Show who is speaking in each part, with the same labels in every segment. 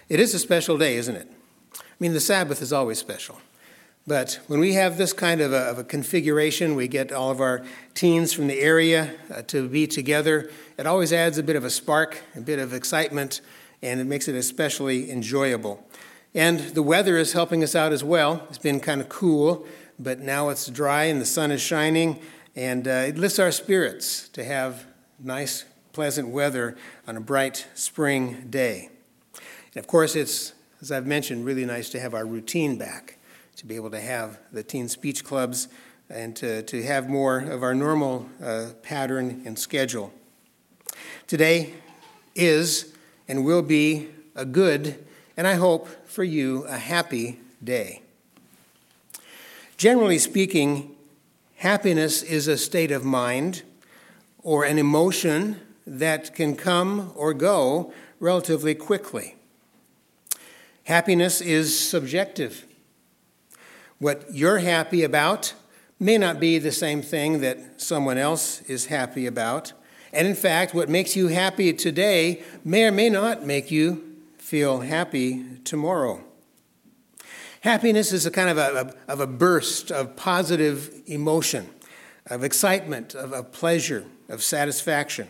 Speaker 1: It is a special day, isn't it? I mean, the Sabbath is always special. But when we have this kind of a configuration, we get all of our teens from the area to be together, it always adds a bit of a spark, a bit of excitement, and it makes it especially enjoyable. And the weather is helping us out as well. It's been kind of cool, but now it's dry and the sun is shining, and it lifts our spirits to have nice, pleasant weather on a bright spring day. And of course, it's, as I've mentioned, really nice to have our routine back, to be able to have the teen speech clubs and to have more of our normal pattern and schedule. Today is and will be a good, and I hope for you, a happy day. Generally speaking, happiness is a state of mind or an emotion that can come or go relatively quickly. Happiness is subjective. What you're happy about may not be the same thing that someone else is happy about. And in fact, what makes you happy today may or may not make you feel happy tomorrow. Happiness is a kind of a burst of positive emotion, of excitement, of pleasure, of satisfaction.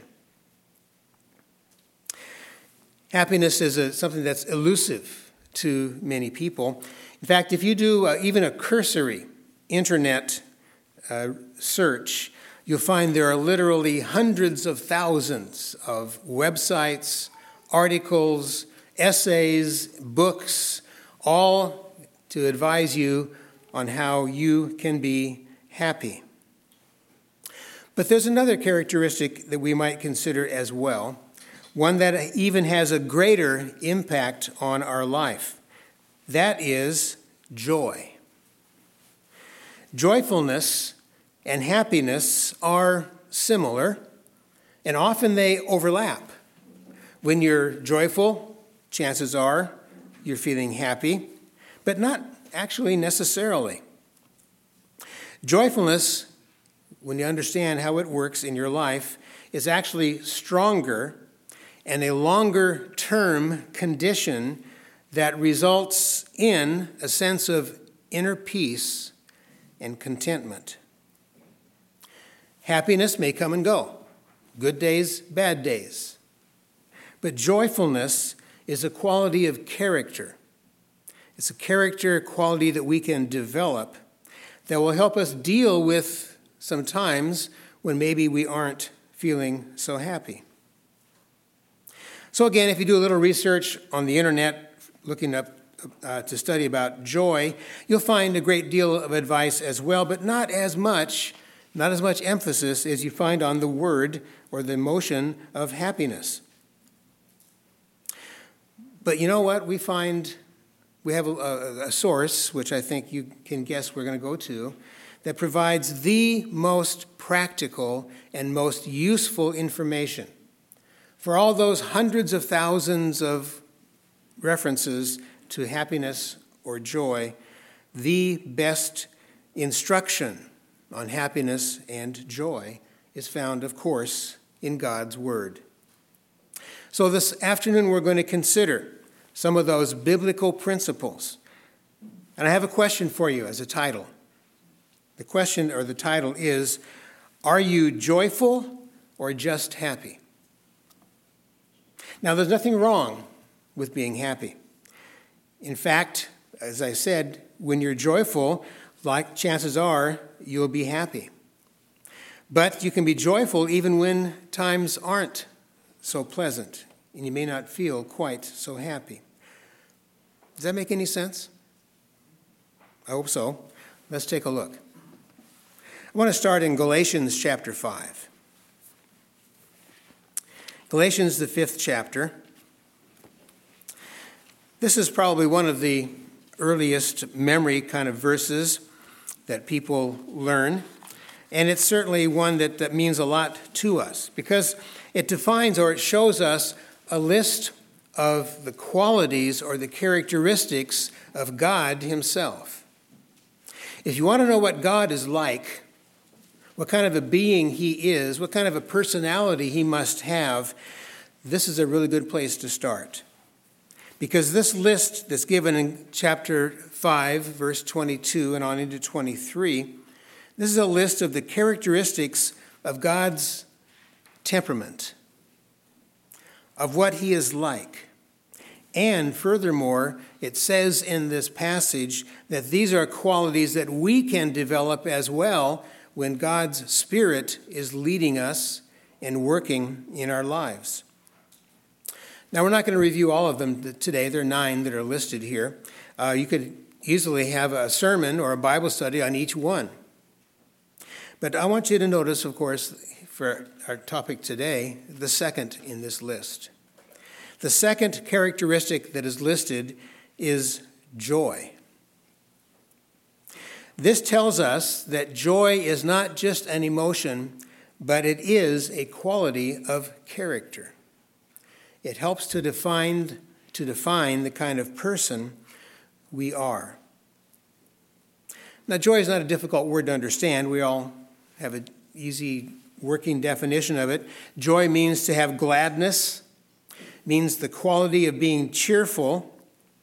Speaker 1: Happiness is something that's elusive to many people. In fact, if you do even a cursory internet search, you'll find there are literally hundreds of thousands of websites, articles, essays, books, all to advise you on how you can be happy. But there's another characteristic that we might consider as well, one that even has a greater impact on our life. That is joy. Joyfulness and happiness are similar, and often they overlap. When you're joyful, chances are you're feeling happy, but not actually necessarily. Joyfulness, when you understand how it works in your life, is actually stronger and a longer-term condition that results in a sense of inner peace and contentment. Happiness may come and go, good days, bad days. But joyfulness is a quality of character. It's a character quality that we can develop that will help us deal with some times when maybe we aren't feeling so happy. So again, if you do a little research on the internet, looking up to study about joy, you'll find a great deal of advice as well, but not as much emphasis as you find on the word or the emotion of happiness. But you know what? We have a source, which I think you can guess we're going to go to, that provides the most practical and most useful information for all those hundreds of thousands of references to happiness or joy. The best instruction on happiness and joy is found, of course, in God's Word. So this afternoon we're going to consider some of those biblical principles. And I have a question for you as a title. The question or the title is, are you joyful or just happy? Now, there's nothing wrong with being happy. In fact, as I said, when you're joyful, like chances are, you'll be happy. But you can be joyful even when times aren't so pleasant, and you may not feel quite so happy. Does that make any sense? I hope so. Let's take a look. I want to start in Galatians chapter 5. Galatians, the 5th chapter. This is probably one of the earliest memory kind of verses that people learn. And it's certainly one that means a lot to us because it defines or it shows us a list of the qualities or the characteristics of God himself. If you want to know what God is like, what kind of a being he is, what kind of a personality he must have, this is a really good place to start. Because this list that's given in chapter 5, verse 22 and on into 23, this is a list of the characteristics of God's temperament, of what he is like. And furthermore, it says in this passage that these are qualities that we can develop as well when God's Spirit is leading us and working in our lives. Now, we're not going to review all of them today. There are 9 that are listed here. You could easily have a sermon or a Bible study on each one. But I want you to notice, of course, for our topic today, the second in this list. The second characteristic that is listed is joy. This tells us that joy is not just an emotion, but it is a quality of character. It helps to define the kind of person we are. Now, joy is not a difficult word to understand. We all have an easy working definition of it. Joy means to have gladness, means the quality of being cheerful.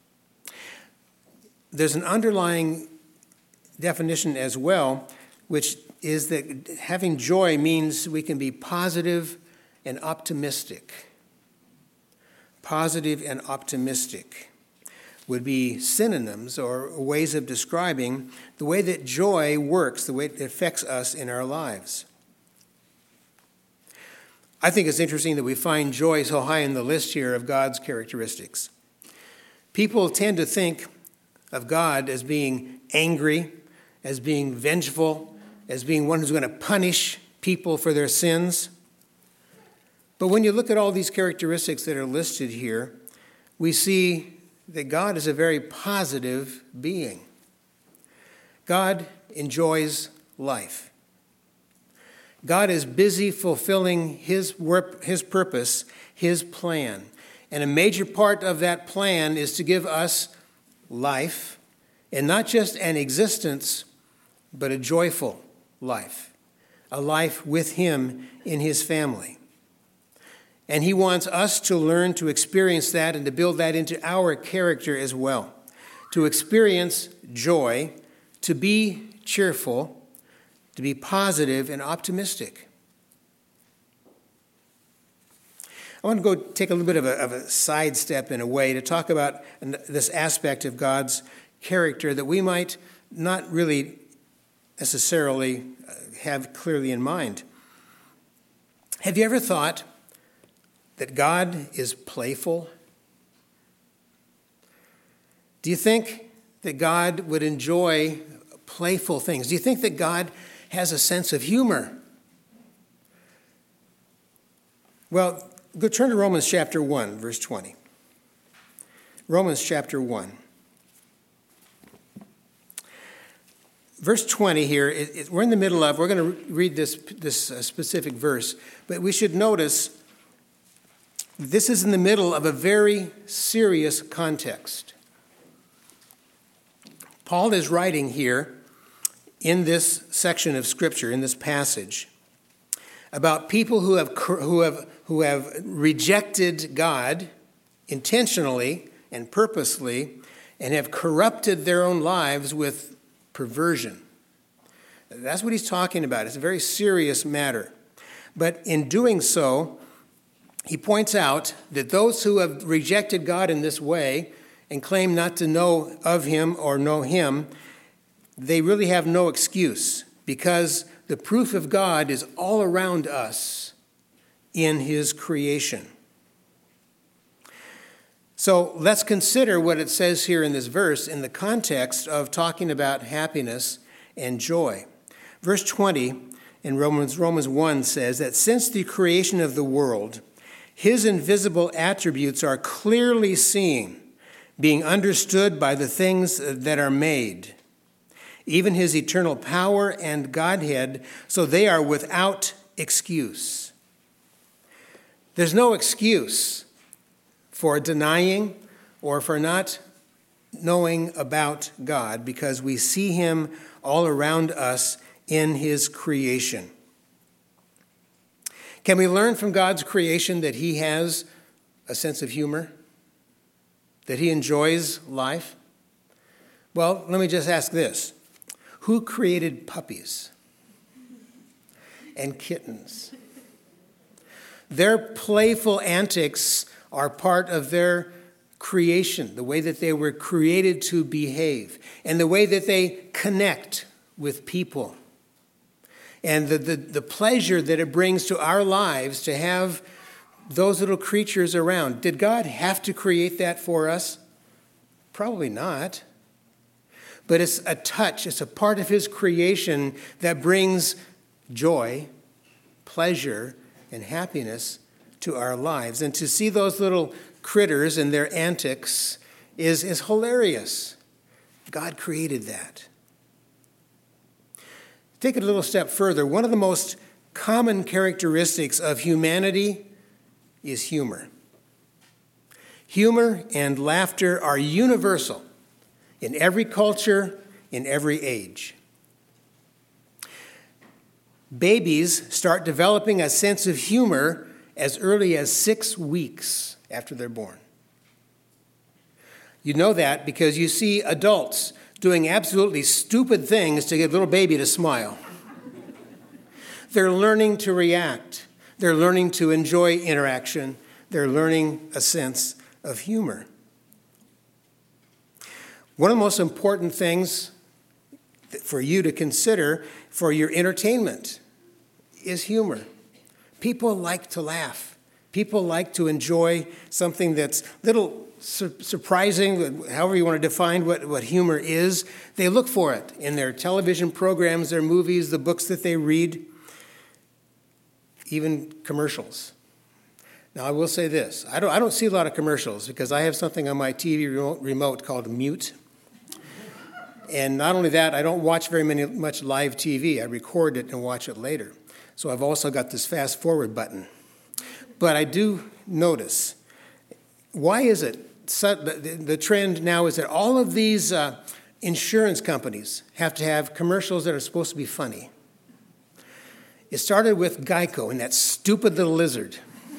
Speaker 1: There's an underlying definition as well, which is that having joy means we can be positive and optimistic. Positive and optimistic would be synonyms or ways of describing the way that joy works, the way it affects us in our lives. I think it's interesting that we find joy so high in the list here of God's characteristics. People tend to think of God as being angry, as being vengeful, as being one who's going to punish people for their sins. But when you look at all these characteristics that are listed here, we see that God is a very positive being. God enjoys life. God is busy fulfilling his work, his purpose, his plan. And a major part of that plan is to give us life, and not just an existence, but a joyful life, a life with him in his family. And he wants us to learn to experience that and to build that into our character as well. To experience joy, to be cheerful, to be positive and optimistic. I want to go take a little bit of a sidestep in a way to talk about this aspect of God's character that we might not really necessarily have clearly in mind. Have you ever thought that God is playful? Do you think that God would enjoy playful things? Do you think that God has a sense of humor? Well, go turn to Romans chapter 1, verse 20. Romans chapter 1. Verse 20 here, we're in the middle of, we're going to read this specific verse, but we should notice this is in the middle of a very serious context. Paul is writing here in this section of Scripture, in this passage, about people who have rejected God intentionally and purposely and have corrupted their own lives with perversion. That's what he's talking about. It's a very serious matter. But in doing so, he points out that those who have rejected God in this way and claim not to know of him or know him, they really have no excuse, because the proof of God is all around us in his creation. So let's consider what it says here in this verse in the context of talking about happiness and joy. Verse 20 in Romans 1 says that since the creation of the world, his invisible attributes are clearly seen, being understood by the things that are made, even his eternal power and Godhead, so they are without excuse. There's no excuse for denying or for not knowing about God, because we see him all around us in his creation. Can we learn from God's creation that he has a sense of humor? that he enjoys life? Well, let me just ask this. Who created puppies and kittens? Their playful antics are part of their creation, the way that they were created to behave, and the way that they connect with people. And the pleasure that it brings to our lives to have those little creatures around. Did God have to create that for us? Probably not. But it's a touch, it's a part of his creation that brings joy, pleasure, and happiness to our lives. And to see those little critters and their antics is hilarious. God created that. Take it a little step further. One of the most common characteristics of humanity is humor. Humor and laughter are universal in every culture, in every age. Babies start developing a sense of humor as early as 6 weeks after they're born. You know that because you see adults doing absolutely stupid things to get a little baby to smile. They're learning to react. They're learning to enjoy interaction. They're learning a sense of humor. One of the most important things for you to consider for your entertainment is humor. People like to laugh. People like to enjoy something that's little surprising, however you want to define what humor is. They look for it in their television programs, their movies, the books that they read, even commercials. Now, I will say this. I don't see a lot of commercials because I have something on my TV remote called Mute. And not only that, I don't watch much live TV. I record it and watch it later. So I've also got this fast forward button. But I do notice, why is it the trend now is that all of these insurance companies have to have commercials that are supposed to be funny? It started with Geico and that stupid little lizard.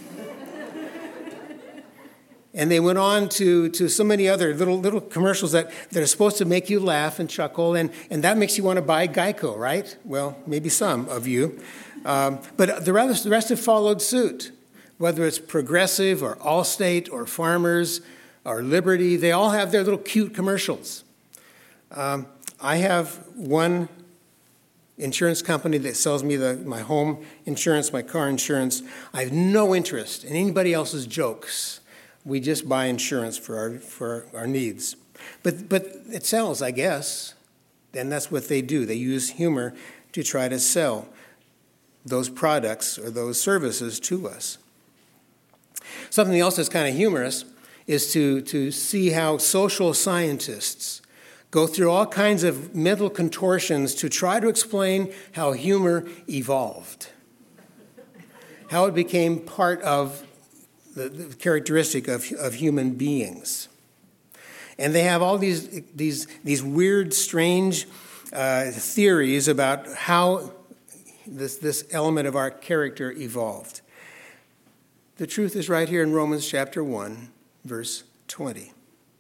Speaker 1: And they went on to so many other little commercials that are supposed to make you laugh and chuckle, and that makes you want to buy Geico, right? Well, maybe some of you. But the rest have followed suit. Whether it's Progressive or Allstate or Farmers or Liberty, they all have their little cute commercials. I have one insurance company that sells me my home insurance, my car insurance. I have no interest in anybody else's jokes. We just buy insurance for our needs. But it sells, I guess. And that's what they do. They use humor to try to sell those products or those services to us. Something else that's kind of humorous is to see how social scientists go through all kinds of mental contortions to try to explain how humor evolved, how it became part of the characteristic of human beings. And they have all these weird, strange theories about how this element of our character evolved. The truth is right here in Romans chapter 1, verse 20.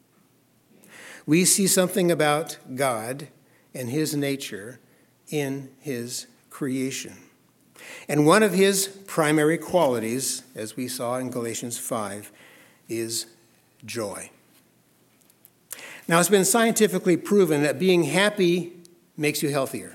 Speaker 1: We see something about God and his nature in his creation. And one of his primary qualities, as we saw in Galatians 5, is joy. Now, it's been scientifically proven that being happy makes you healthier.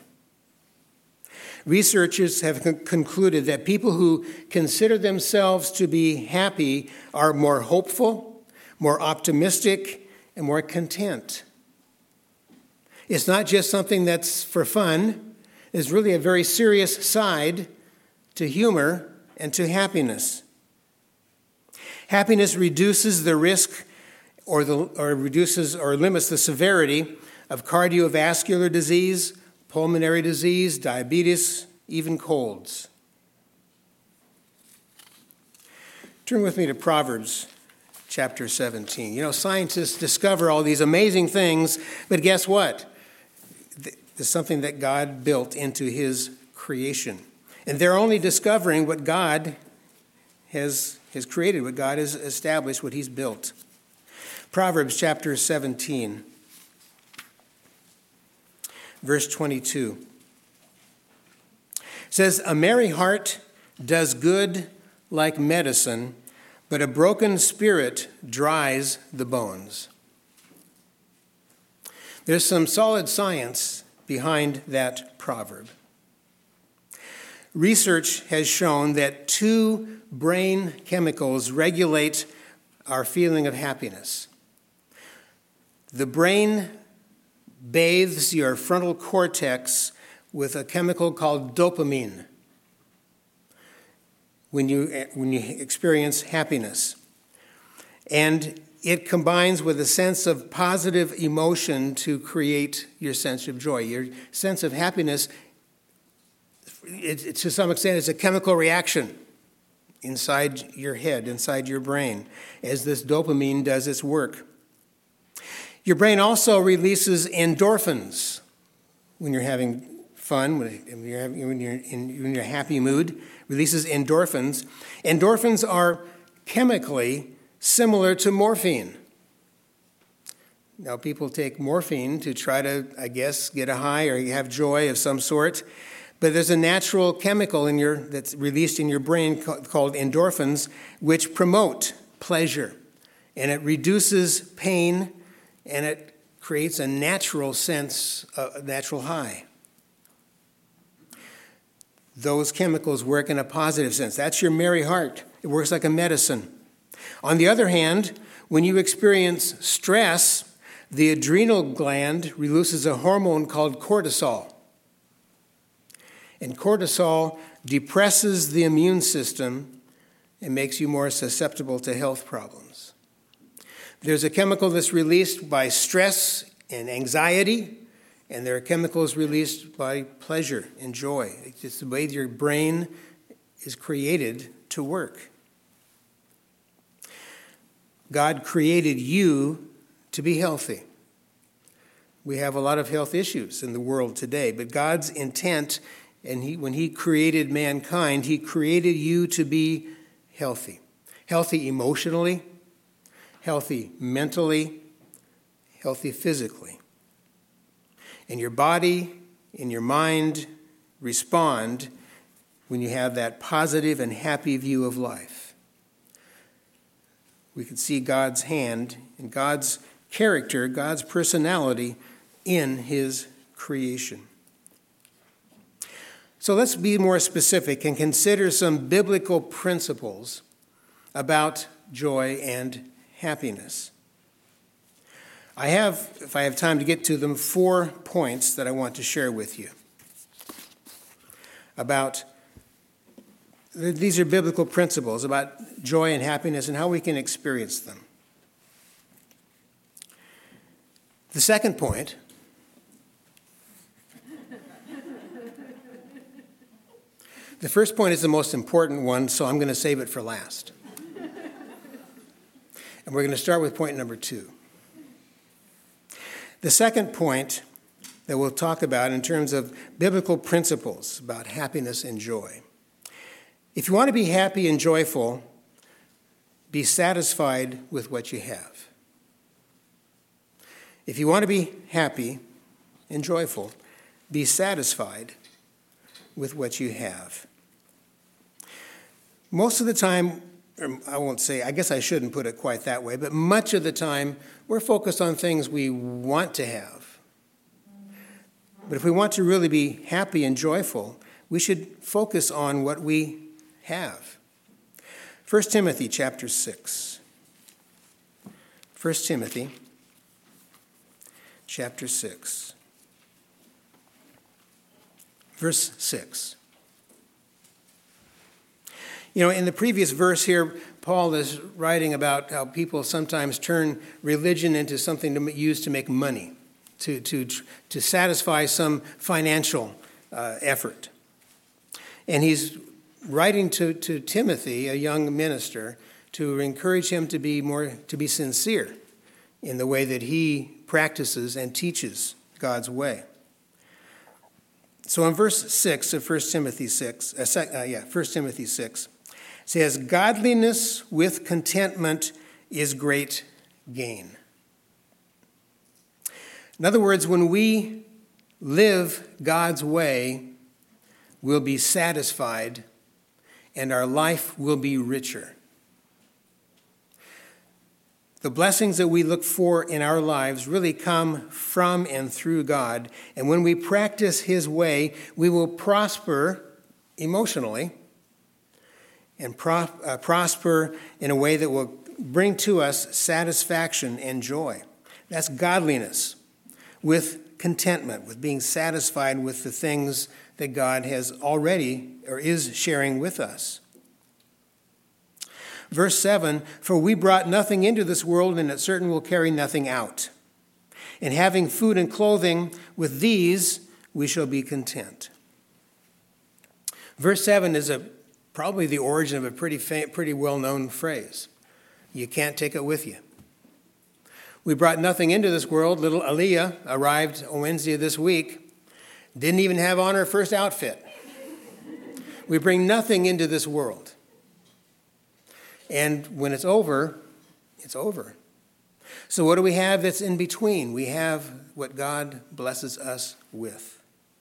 Speaker 1: Researchers have concluded that people who consider themselves to be happy are more hopeful, more optimistic, and more content. It's not just something that's for fun. It's really a very serious side to humor and to happiness. Happiness reduces the risk or reduces or limits the severity of cardiovascular disease, pulmonary disease, diabetes, even colds. Turn with me to Proverbs chapter 17. You know, scientists discover all these amazing things, but guess what? There's something that God built into his creation. And they're only discovering what God has created, what God has established, what he's built. Proverbs chapter 17, verse 22. It says, "A merry heart does good like medicine, but a broken spirit dries the bones." There's some solid science behind that proverb. Research has shown that 2 brain chemicals regulate our feeling of happiness. The brain bathes your frontal cortex with a chemical called dopamine when you experience happiness. And it combines with a sense of positive emotion to create your sense of joy. Your sense of happiness, to some extent, is a chemical reaction inside your head, inside your brain, as this dopamine does its work. Your brain also releases endorphins when you're having fun, when you're in your happy mood, releases endorphins. Endorphins are chemically similar to morphine. Now, people take morphine to try to, I guess, get a high or have joy of some sort. But there's a natural chemical that's released in your brain called endorphins, which promote pleasure. And it reduces pain, and it creates a natural sense, a natural high. Those chemicals work in a positive sense. That's your merry heart. It works like a medicine. On the other hand, when you experience stress, the adrenal gland releases a hormone called cortisol. And cortisol depresses the immune system and makes you more susceptible to health problems. There's a chemical that's released by stress and anxiety, and there are chemicals released by pleasure and joy. It's just the way your brain is created to work. God created you to be healthy. We have a lot of health issues in the world today, but God's intent, and when he created mankind, he created you to be healthy. Healthy emotionally, healthy mentally, healthy physically. And your body and your mind respond when you have that positive and happy view of life. We can see God's hand and God's character, God's personality in his creation. So let's be more specific and consider some biblical principles about joy and happiness. I have, if I have time to get to them, 4 points that I want to share with you about. These are biblical principles about joy and happiness and how we can experience them. The second point the first point is the most important one, so I'm going to save it for last. And we're going to start with point number 2. The second point that we'll talk about in terms of biblical principles about happiness and joy. If you want to be happy and joyful, be satisfied with what you have. If you want to be happy and joyful, be satisfied with what you have. Most of the time, I guess I shouldn't put it quite that way, but much of the time, we're focused on things we want to have. But if we want to really be happy and joyful, we should focus on what we have. 1 Timothy chapter 6. 1 Timothy chapter 6. Verse 6. In the previous verse here, Paul is writing about how people sometimes turn religion into something to use to make money, to satisfy some financial effort. And he's writing to Timothy, a young minister, to encourage him to be sincere in the way that he practices and teaches God's way. So in verse 6 of 1 Timothy 6, 1 Timothy 6, says, "Godliness with contentment is great gain." In other words, when we live God's way, we'll be satisfied and our life will be richer. The blessings that we look for in our lives really come from and through God. And when we practice His way, we will prosper emotionally and prosper in a way that will bring to us satisfaction and joy. That's godliness with contentment, with being satisfied with the things that God has already or is sharing with us. Verse 7, for we brought nothing into this world, and it certain will carry nothing out. And having food and clothing, with these we shall be content. Verse 7 is probably the origin of a pretty well-known phrase. You can't take it with you. We brought nothing into this world. Little Aliyah arrived on Wednesday of this week. Didn't even have on her first outfit. We bring nothing into this world. And when it's over, it's over. So what do we have that's in between? We have what God blesses us with.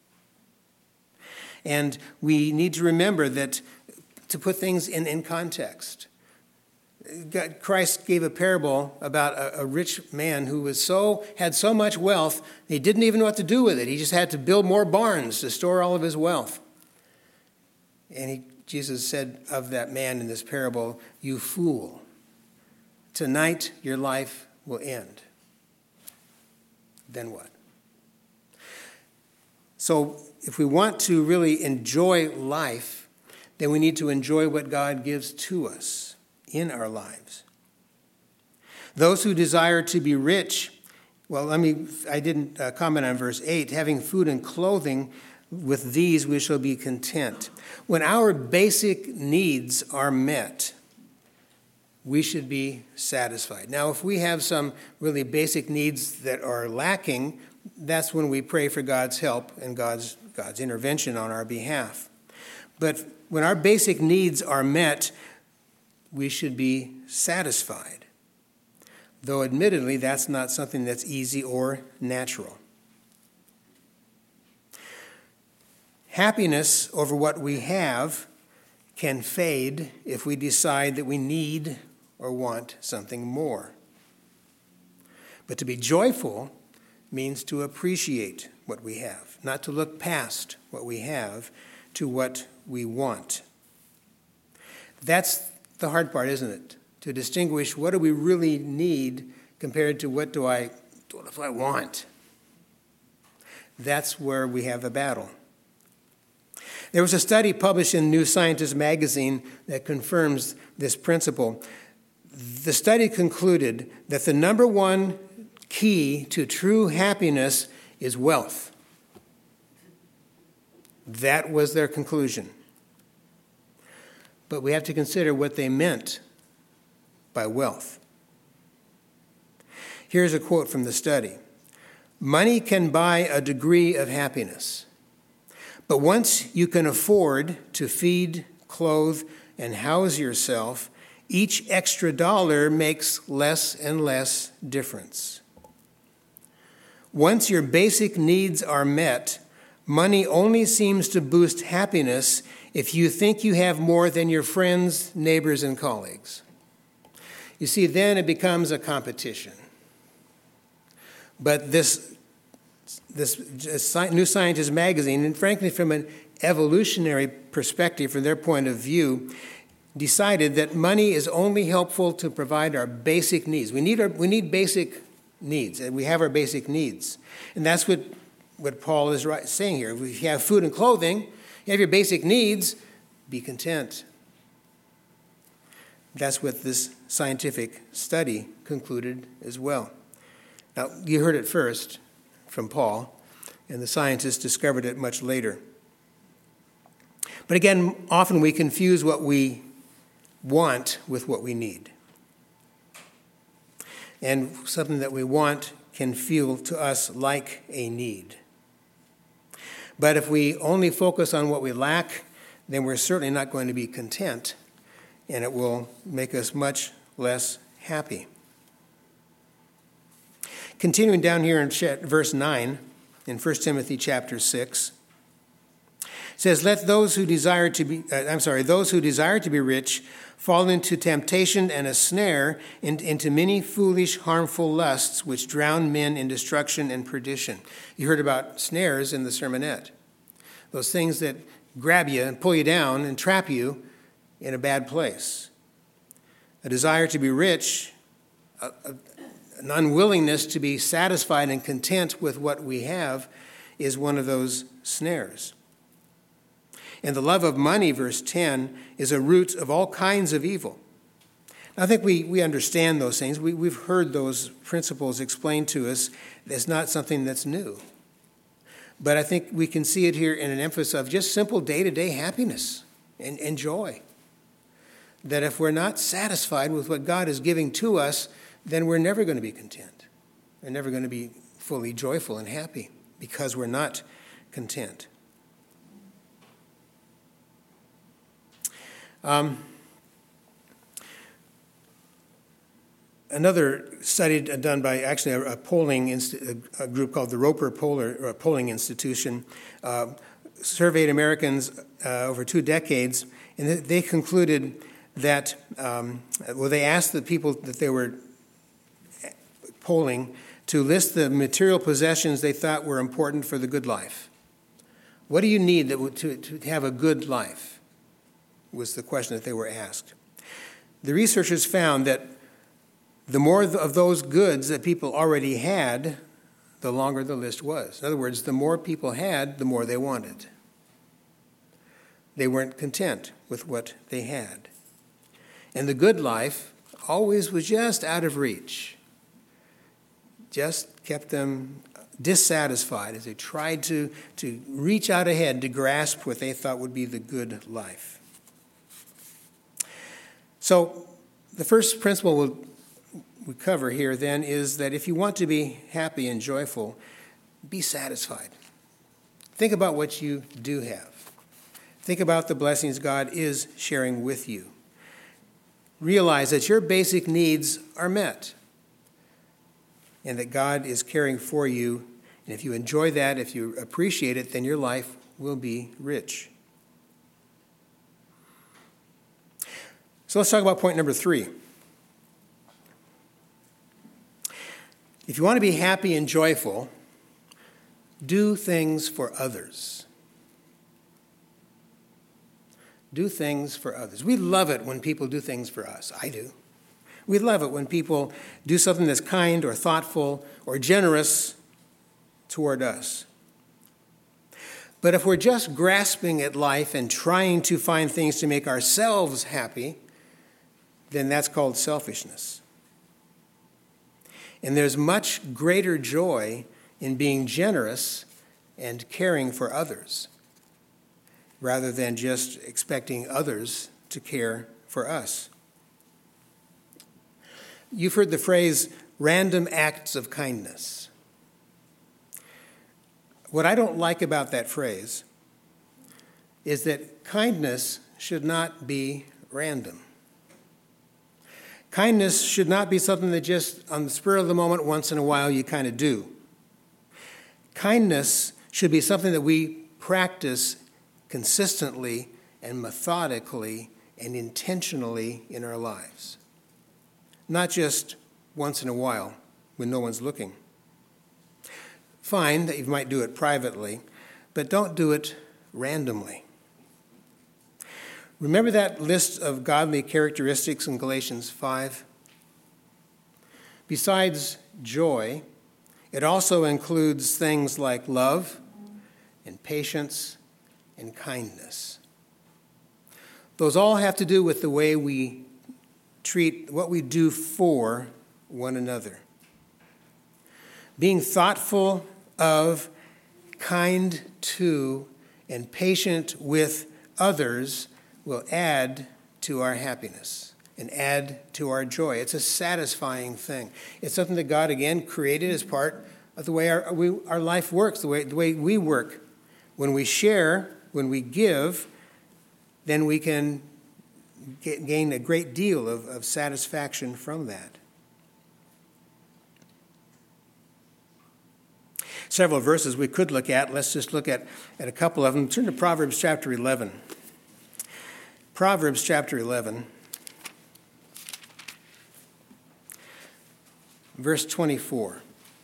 Speaker 1: And we need to remember that to put things in context. Christ gave a parable about a rich man who had so much wealth, he didn't even know what to do with it. He just had to build more barns to store all of his wealth. And Jesus said of that man in this parable, you fool, tonight your life will end. Then what? So if we want to really enjoy life, then we need to enjoy what God gives to us in our lives. Those who desire to be rich, I didn't comment on verse 8, having food and clothing, with these we shall be content. When our basic needs are met, we should be satisfied. Now, if we have some really basic needs that are lacking, that's when we pray for God's help and God's intervention on our behalf. But when our basic needs are met, we should be satisfied. Though admittedly, that's not something that's easy or natural. Happiness over what we have can fade if we decide that we need or want something more. But to be joyful means to appreciate what we have, not to look past what we have to what we want. That's the hard part, isn't it? To distinguish what do we really need compared to what do I want. That's where we have the battle. There was a study published in New Scientist magazine that confirms this principle. The study concluded that the number one key to true happiness is wealth. That was their conclusion. But we have to consider what they meant by wealth. Here's a quote from the study. Money can buy a degree of happiness. But once you can afford to feed, clothe, and house yourself, each extra dollar makes less and less difference. Once your basic needs are met, money only seems to boost happiness if you think you have more than your friends, neighbors, and colleagues. You see, then it becomes a competition. But this New Scientist magazine, and frankly from an evolutionary perspective, from their point of view, decided that money is only helpful to provide our basic needs. We need basic needs, and we have our basic needs. And that's what Paul is saying here. If you have food and clothing, you have your basic needs, be content. That's what this scientific study concluded as well. Now, you heard it first from Paul, and the scientists discovered it much later. But again, often we confuse what we want with what we need. And something that we want can feel to us like a need. But if we only focus on what we lack, then we're certainly not going to be content, and it will make us much less happy. Continuing down here in verse 9, in 1 Timothy chapter 6, it says, "Let those who desire to be rich fall into temptation and a snare, and into many foolish, harmful lusts, which drown men in destruction and perdition." You heard about snares in the sermonette. Those things that grab you and pull you down and trap you in a bad place. A desire to be rich, an unwillingness to be satisfied and content with what we have, is one of those snares. And the love of money, verse 10, is a root of all kinds of evil. I think we understand those things. We've heard those principles explained to us. It's not something that's new. But I think we can see it here in an emphasis of just simple day-to-day happiness and joy. That if we're not satisfied with what God is giving to us, then we're never going to be content. We're never going to be fully joyful and happy because we're not content. Another study done by actually a group called the Roper Polling Institution surveyed Americans over 2 decades, and they concluded that, they asked the people that they were polling to list the material possessions they thought were important for the good life. What do you need to have a good life? Was the question that they were asked. The researchers found that the more of those goods that people already had, the longer the list was. In other words, the more people had, the more they wanted. They weren't content with what they had. And the good life always was just out of reach. Just kept them dissatisfied as they tried to reach out ahead to grasp what they thought would be the good life. So the first principle we cover here then is that if you want to be happy and joyful, be satisfied. Think about what you do have. Think about the blessings God is sharing with you. Realize that your basic needs are met and that God is caring for you. And if you enjoy that, if you appreciate it, then your life will be rich. So let's talk about point number 3. If you want to be happy and joyful, do things for others. Do things for others. We love it when people do things for us. I do. We love it when people do something that's kind or thoughtful or generous toward us. But if we're just grasping at life and trying to find things to make ourselves happy, then that's called selfishness. And there's much greater joy in being generous and caring for others, rather than just expecting others to care for us. You've heard the phrase, random acts of kindness. What I don't like about that phrase is that kindness should not be random. Kindness should not be something that just on the spur of the moment, once in a while, you kind of do. Kindness should be something that we practice consistently and methodically and intentionally in our lives. Not just once in a while when no one's looking. Fine that you might do it privately, but don't do it randomly. Remember that list of godly characteristics in Galatians 5? Besides joy, it also includes things like love and patience and kindness. Those all have to do with the way we treat what we do for one another. Being thoughtful of, kind to, and patient with others will add to our happiness and add to our joy. It's a satisfying thing. It's something that God, again, created as part of the way our life works, the way we work. When we share, when we give, then we can gain a great deal of satisfaction from that. several verses we could look at. Let's just look at a couple of them. Turn to Proverbs chapter 11. Proverbs chapter 11, verse 24.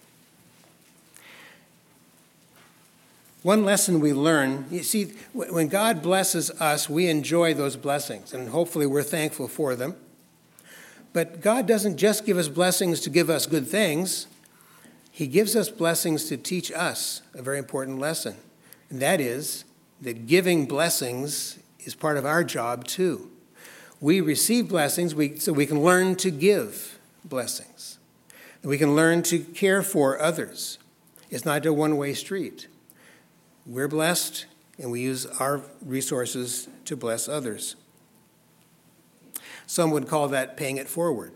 Speaker 1: One lesson we learn, you see, when God blesses us, we enjoy those blessings, and hopefully we're thankful for them. But God doesn't just give us blessings to give us good things. He gives us blessings to teach us a very important lesson, and that is that giving blessings is part of our job too. We receive blessings so we can learn to give blessings. We can learn to care for others. It's not a one-way street. We're blessed, and we use our resources to bless others. Some would call that paying it forward.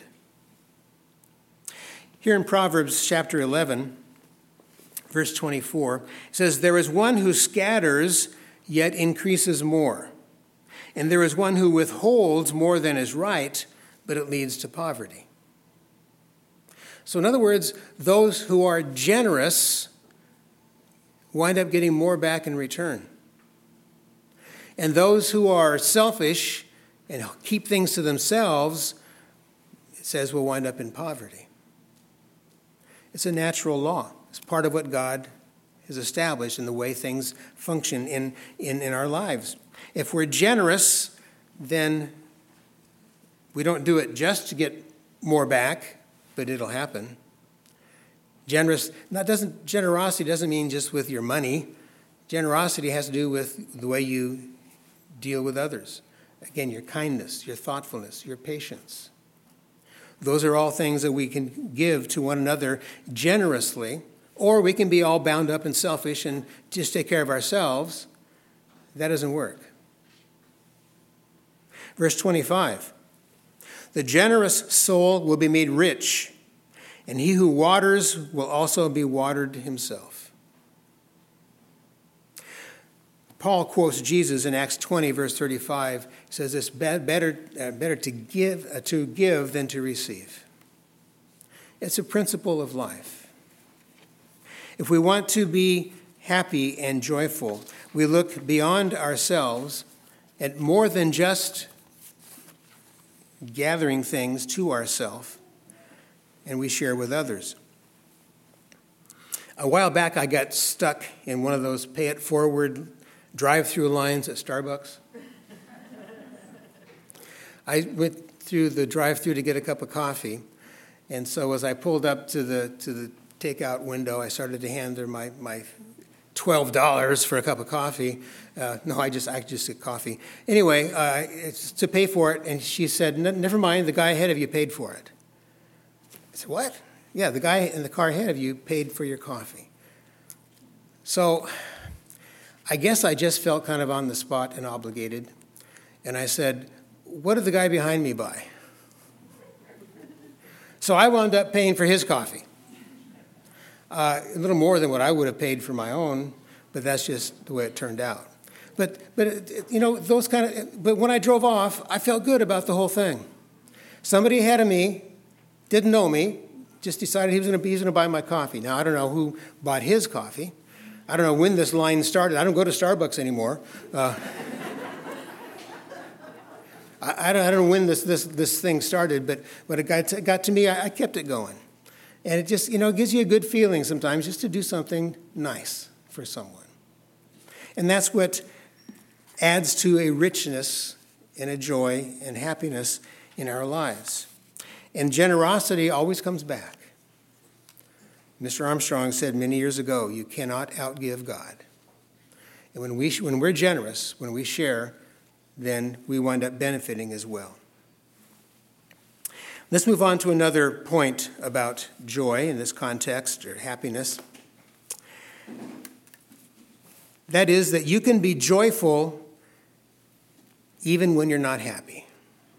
Speaker 1: Here in Proverbs chapter 11, verse 24, it says, "There is one who scatters, yet increases more. And there is one who withholds more than is right, but it leads to poverty." So in other words, those who are generous wind up getting more back in return. And those who are selfish and keep things to themselves, it says, will wind up in poverty. It's a natural law. It's part of what God has established in the way things function in our lives. If we're generous, then we don't do it just to get more back, but it'll happen. Generosity doesn't mean just with your money. Generosity has to do with the way you deal with others. Again, your kindness, your thoughtfulness, your patience. Those are all things that we can give to one another generously, or we can be all bound up and selfish and just take care of ourselves. That doesn't work. Verse 25, "The generous soul will be made rich, and he who waters will also be watered himself." Paul quotes Jesus in Acts 20, verse 35. He says it's better to give than to receive. It's a principle of life. If we want to be happy and joyful, we look beyond ourselves at more than just gathering things to ourselves, and we share with others. A while back, I got stuck in one of those pay-it-forward drive-through lines at Starbucks. I went through the drive-through to get a cup of coffee, and so as I pulled up to the takeout window, I started to hand her my $12 for a cup of coffee. I just get coffee. Anyway, it's to pay for it, and she said, "Never mind, the guy ahead of you paid for it." I said, "What?" "Yeah, the guy in the car ahead of you paid for your coffee." So I guess I just felt kind of on the spot and obligated. And I said, "What did the guy behind me buy?" So I wound up paying for his coffee. A little more than what I would have paid for my own, but that's just the way it turned out. But when I drove off, I felt good about the whole thing. Somebody ahead of me didn't know me, just decided he was going to buy my coffee. Now, I don't know who bought his coffee. I don't know when this line started. I don't go to Starbucks anymore. I don't know when this thing started, but when it got to me, I kept it going. And it just, gives you a good feeling sometimes just to do something nice for someone. And that's what adds to a richness and a joy and happiness in our lives. And generosity always comes back. Mr. Armstrong said many years ago, you cannot outgive God. And when we're generous, when we share, then we wind up benefiting as well. Let's move on to another point about joy in this context, or happiness. That is that you can be joyful even when you're not happy.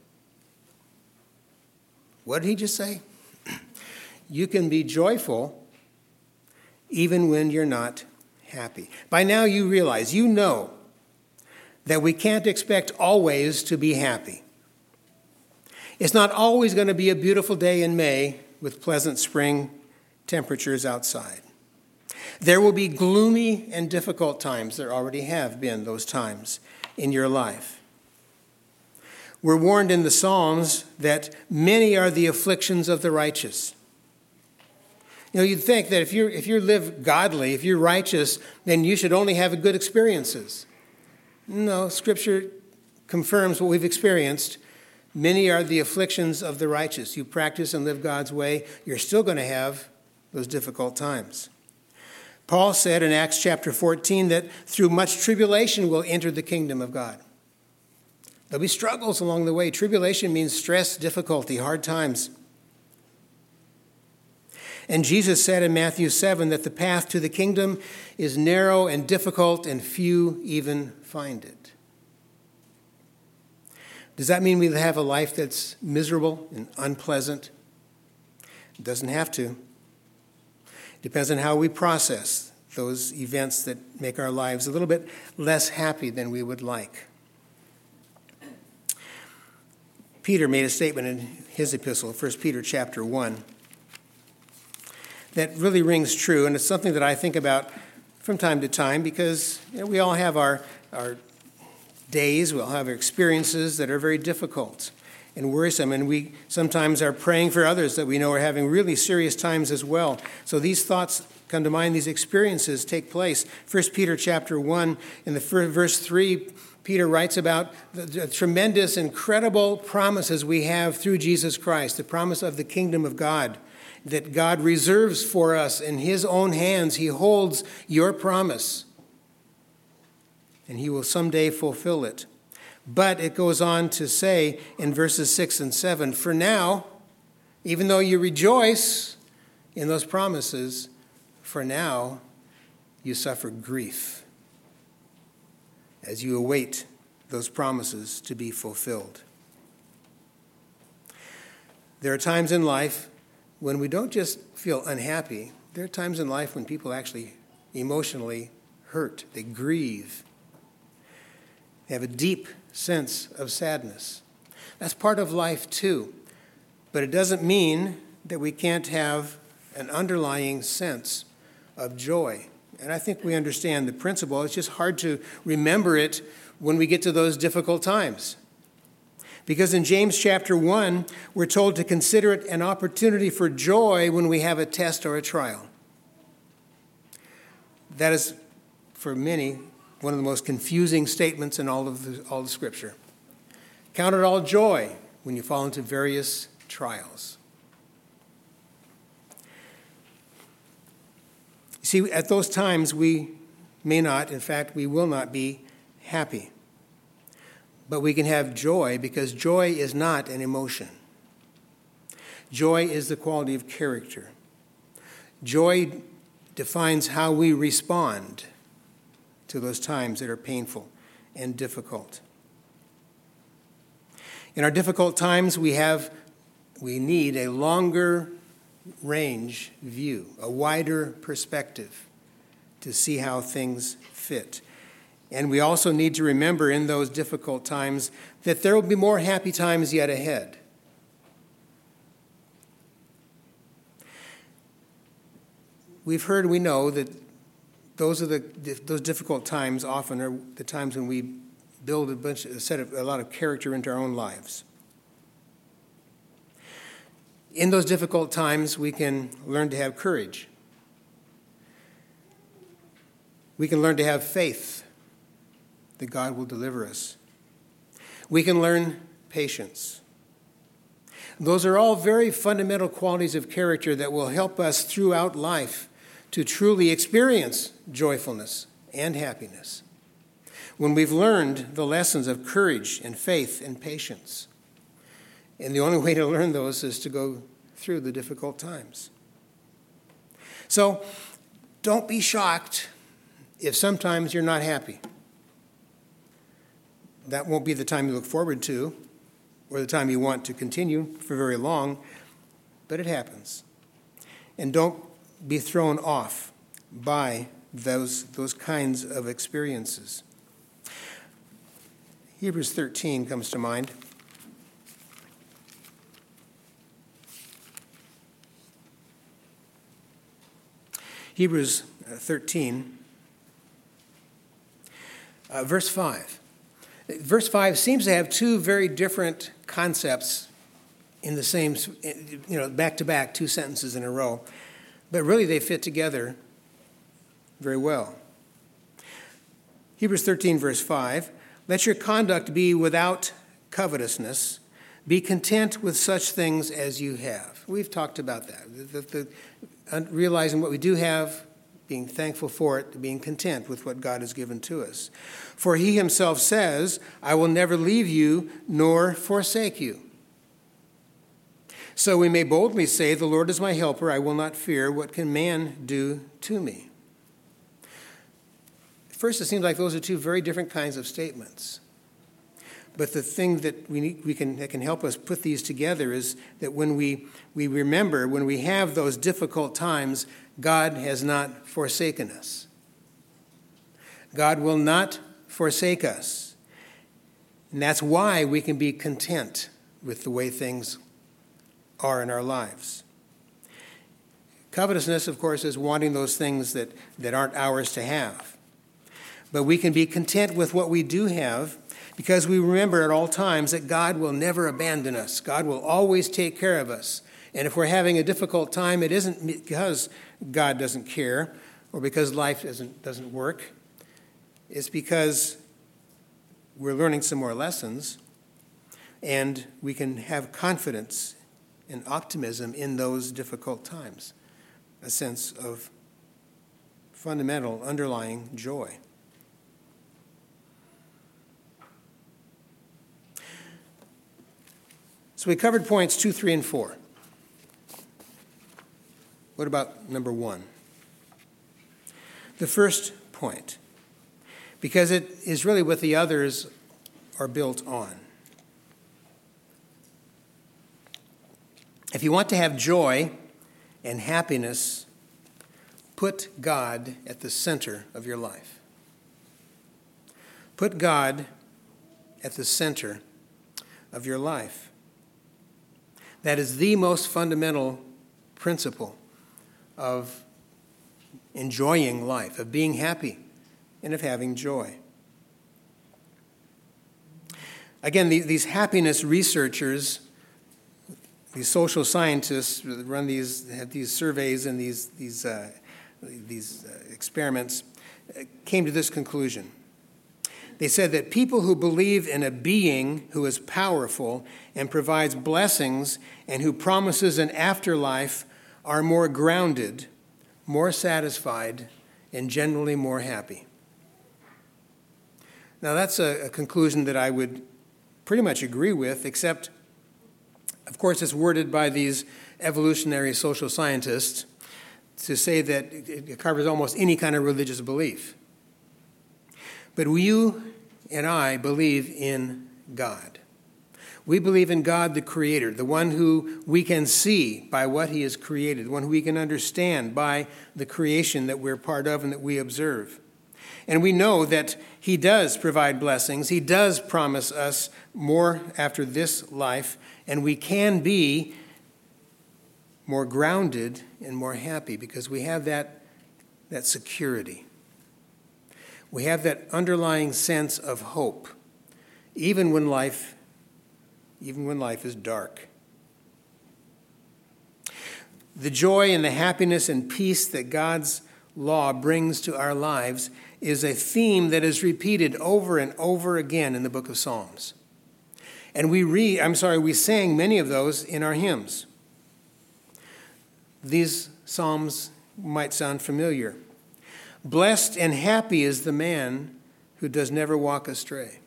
Speaker 1: What did he just say? You can be joyful even when you're not happy. By now you realize, you know, that we can't expect always to be happy. It's not always going to be a beautiful day in May with pleasant spring temperatures outside. There will be gloomy and difficult times. There already have been those times in your life. We're warned in the Psalms that many are the afflictions of the righteous. You know, you'd think that if you live godly, if you're righteous, then you should only have good experiences. No, Scripture confirms what we've experienced. Many are the afflictions of the righteous. You practice and live God's way, you're still going to have those difficult times. Paul said in Acts chapter 14 that through much tribulation we'll enter the kingdom of God. There'll be struggles along the way. Tribulation means stress, difficulty, hard times. And Jesus said in Matthew 7 that the path to the kingdom is narrow and difficult, and few even find it. Does that mean we have a life that's miserable and unpleasant? It doesn't have to. It depends on how we process those events that make our lives a little bit less happy than we would like. Peter made a statement in his epistle, 1 Peter chapter 1, that really rings true, and it's something that I think about from time to time because we all have our days, we all have our experiences that are very difficult and worrisome, and we sometimes are praying for others that we know are having really serious times as well. So these thoughts come to mind, these experiences take place. 1 Peter chapter 1, in the first, verse 3, Peter writes about the tremendous, incredible promises we have through Jesus Christ, the promise of the kingdom of God, that God reserves for us in his own hands. He holds your promise, and he will someday fulfill it. But it goes on to say in verses 6 and 7, for now, even though you rejoice in those promises, for now you suffer grief as you await those promises to be fulfilled. There are times in life when we don't just feel unhappy. There are times in life when people actually emotionally hurt. They grieve. They have a deep sense of sadness. That's part of life too. But it doesn't mean that we can't have an underlying sense of joy. And I think we understand the principle. It's just hard to remember it when we get to those difficult times. Because in James chapter 1, we're told to consider it an opportunity for joy when we have a test or a trial. That is, for many, one of the most confusing statements in all the Scripture. Count it all joy when you fall into various trials. See, at those times we may not, in fact, we will not be happy. But we can have joy because joy is not an emotion. Joy is the quality of character. Joy defines how we respond to those times that are painful and difficult. In our difficult times, we need a longer range view, a wider perspective to see how things fit. And we also need to remember in those difficult times that there will be more happy times yet ahead. We know that those difficult times often are the times when we build a lot of character into our own lives. In those difficult times, we can learn to have courage. We can learn to have faith that God will deliver us. We can learn patience. Those are all very fundamental qualities of character that will help us throughout life to truly experience joyfulness and happiness. When we've learned the lessons of courage and faith and patience. And the only way to learn those is to go through the difficult times. So don't be shocked if sometimes you're not happy. That won't be the time you look forward to or the time you want to continue for very long, but it happens. And don't be thrown off by those kinds of experiences. Hebrews 13 comes to mind. Hebrews 13, verse 5. Verse 5 seems to have two very different concepts in the same, back to back, two sentences in a row. But really they fit together very well. Hebrews 13, verse 5, let your conduct be without covetousness. Be content with such things as you have. We've talked about that. Realizing what we do have, being thankful for it, being content with what God has given to us. For he himself says, I will never leave you nor forsake you. So we may boldly say, the Lord is my helper, I will not fear. What can man do to me? At first, it seems like those are two very different kinds of statements. But the thing that that can help us put these together is that when we remember, when we have those difficult times, God has not forsaken us. God will not forsake us. And that's why we can be content with the way things are in our lives. Covetousness, of course, is wanting those things that aren't ours to have. But we can be content with what we do have because we remember at all times that God will never abandon us. God will always take care of us. And if we're having a difficult time, it isn't because God doesn't care or because life doesn't work. It's because we're learning some more lessons and we can have confidence and optimism in those difficult times, a sense of fundamental underlying joy. So we covered points 2, 3, and 4. What about number 1? The first point, because it is really what the others are built on. If you want to have joy and happiness, put God at the center of your life. Put God at the center of your life. That is the most fundamental principle of enjoying life, of being happy, and of having joy. Again, these happiness researchers, these social scientists have these surveys and these experiments, came to this conclusion. They said that people who believe in a being who is powerful and provides blessings and who promises an afterlife are more grounded, more satisfied, and generally more happy. Now, that's a conclusion that I would pretty much agree with, except, of course, it's worded by these evolutionary social scientists to say that it covers almost any kind of religious belief. But you and I believe in God. We believe in God the Creator, the one who we can see by what He has created, the one who we can understand by the creation that we're part of and that we observe. And we know that He does provide blessings. He does promise us more after this life, and we can be more grounded and more happy because we have that security. We have that underlying sense of hope, even when life is dark. The joy and the happiness and peace that God's law brings to our lives is a theme that is repeated over and over again in the book of Psalms. And we sang many of those in our hymns. These psalms might sound familiar. Blessed and happy is the man who does never walk astray.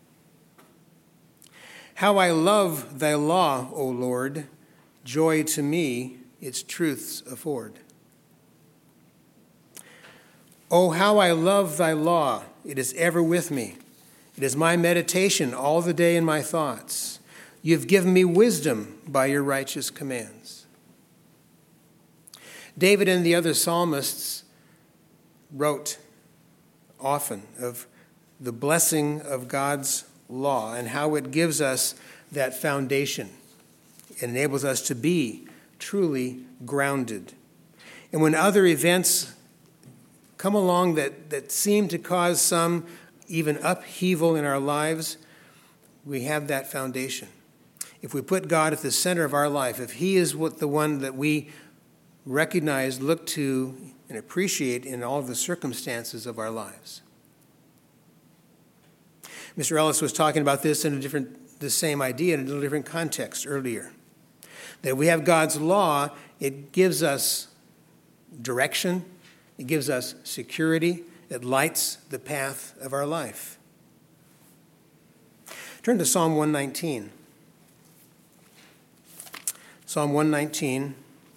Speaker 1: How I love thy law, O Lord, joy to me its truths afford. Oh, how I love thy law, it is ever with me. It is my meditation all the day in my thoughts. You've given me wisdom by your righteous commands. David and the other psalmists wrote often of the blessing of God's law and how it gives us that foundation. It enables us to be truly grounded. And when other events come along that seem to cause some even upheaval in our lives, we have that foundation. If we put God at the center of our life, if He is the one that we recognize, look to, and appreciate in all of the circumstances of our lives. Mr. Ellis was talking about this in the same idea in a little different context earlier. That we have God's law, it gives us direction, it gives us security, it lights the path of our life. Turn to Psalm 119. Psalm 119.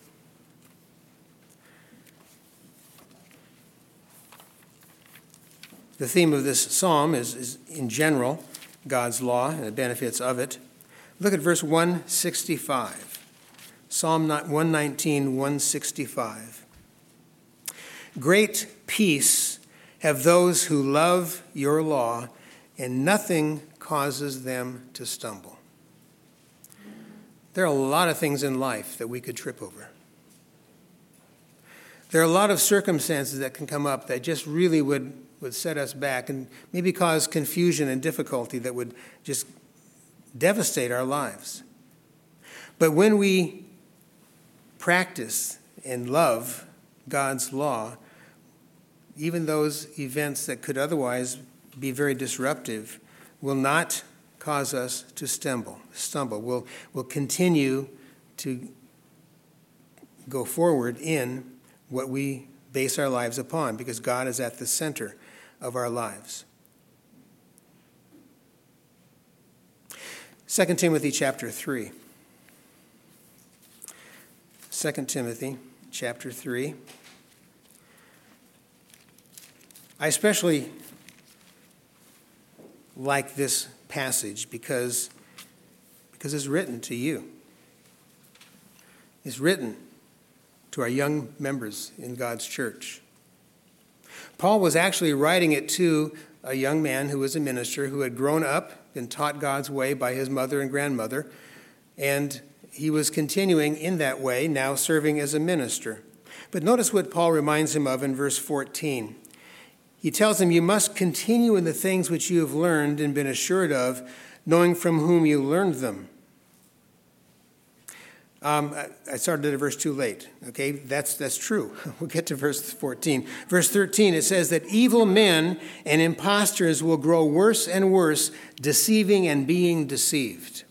Speaker 1: The theme of this psalm is in general, God's law and the benefits of it. Look at verse 165. Psalm 119, 165. Great peace have those who love your law, and nothing causes them to stumble. There are a lot of things in life that we could trip over. There are a lot of circumstances that can come up that just really would set us back and maybe cause confusion and difficulty that would just devastate our lives. But when we practice and love God's law, even those events that could otherwise be very disruptive will not cause us to stumble. We'll continue to go forward in what we base our lives upon, because God is at the center of our lives. 2 Timothy chapter 3. 2 Timothy chapter 3. I especially like this passage because it's written to you. It's written to our young members in God's church. Paul was actually writing it to a young man who was a minister who had grown up, been taught God's way by his mother and grandmother, and he was continuing in that way, now serving as a minister. But notice what Paul reminds him of in verse 14. He tells him, you must continue in the things which you have learned and been assured of, knowing from whom you learned them. I started at verse 2 late. Okay, that's true. We'll get to verse 14. Verse 13, it says that evil men and impostors will grow worse and worse, deceiving and being deceived.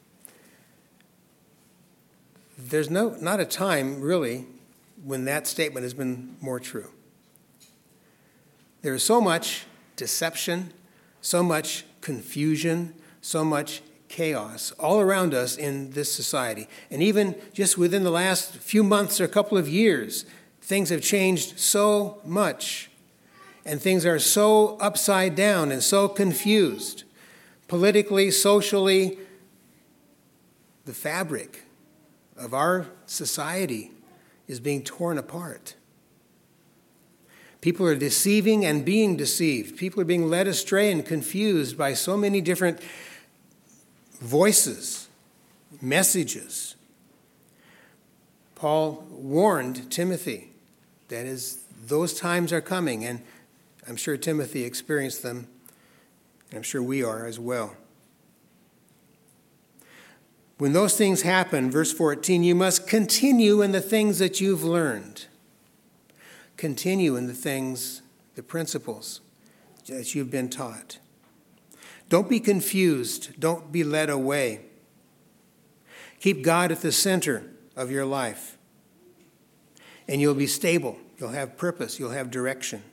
Speaker 1: There's not a time, really, when that statement has been more true. There is so much deception, so much confusion, so much chaos all around us in this society. And even just within the last few months or couple of years, things have changed so much. And things are so upside down and so confused. Politically, socially, the fabric of our society is being torn apart. People are deceiving and being deceived. People are being led astray and confused by so many different voices, messages. Paul warned Timothy that those times are coming, and I'm sure Timothy experienced them, and I'm sure we are as well. When those things happen, verse 14, you must continue in the things that you've learned. Continue in the things, the principles that you've been taught. Don't be confused. Don't be led away. Keep God at the center of your life. And you'll be stable. You'll have purpose. You'll have direction.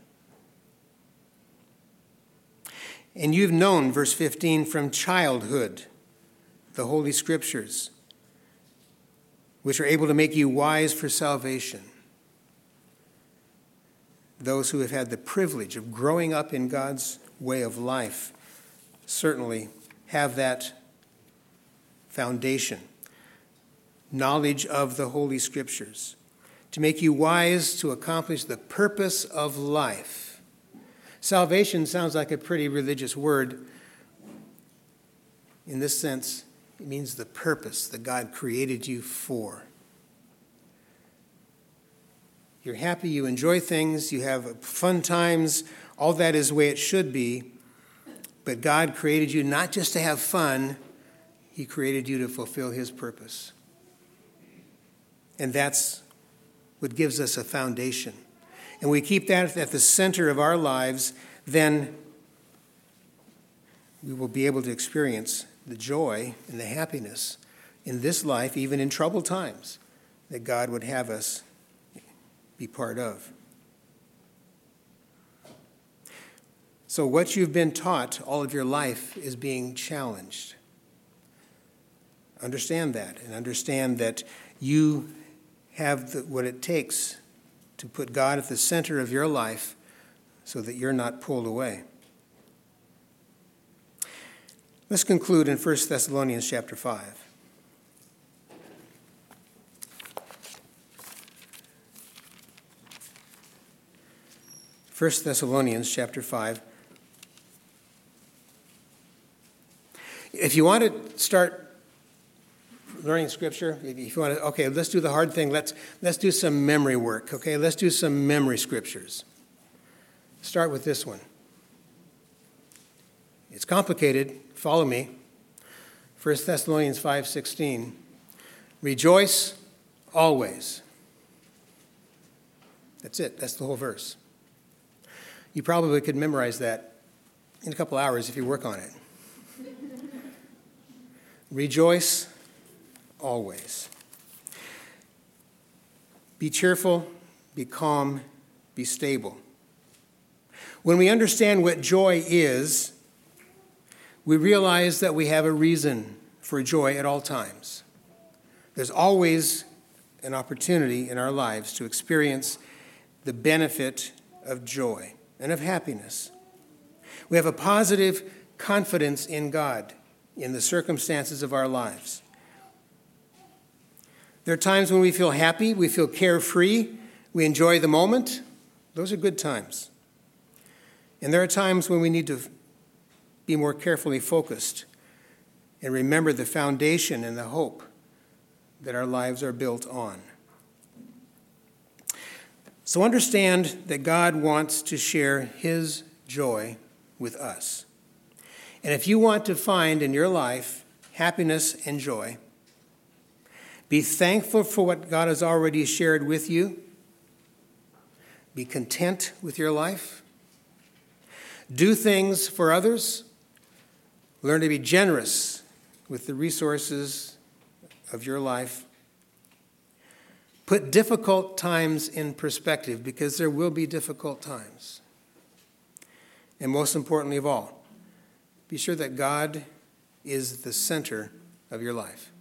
Speaker 1: And you've known, verse 15, from childhood, the Holy Scriptures, which are able to make you wise for salvation. Those who have had the privilege of growing up in God's way of life certainly have that foundation, knowledge of the Holy Scriptures, to make you wise to accomplish the purpose of life. Salvation sounds like a pretty religious word. In this sense, it means the purpose that God created you for. You're happy, you enjoy things, you have fun times. All that is the way it should be. But God created you not just to have fun, He created you to fulfill His purpose. And that's what gives us a foundation. And we keep that at the center of our lives, then we will be able to experience the joy and the happiness in this life, even in troubled times, that God would have us be part of. So what you've been taught all of your life is being challenged. Understand that, and understand that you have what it takes to put God at the center of your life so that you're not pulled away. Let's conclude in 1 Thessalonians chapter 5. 1 Thessalonians chapter 5. If you want to start learning Scripture, if you want to, okay, let's do the hard thing. Let's do some memory work, okay? Let's do some memory Scriptures. Start with this one. It's complicated. Follow me. 1 Thessalonians 5:16. Rejoice always. That's it. That's the whole verse. You probably could memorize that in a couple hours if you work on it. Rejoice always. Be cheerful, be calm, be stable. When we understand what joy is, we realize that we have a reason for joy at all times. There's always an opportunity in our lives to experience the benefit of joy and of happiness. We have a positive confidence in God in the circumstances of our lives. There are times when we feel happy, we feel carefree, we enjoy the moment. Those are good times. And there are times when we need to be more carefully focused and remember the foundation and the hope that our lives are built on. So understand that God wants to share His joy with us. And if you want to find in your life happiness and joy, be thankful for what God has already shared with you. Be content with your life. Do things for others. Learn to be generous with the resources of your life. Put difficult times in perspective, because there will be difficult times. And most importantly of all, be sure that God is the center of your life.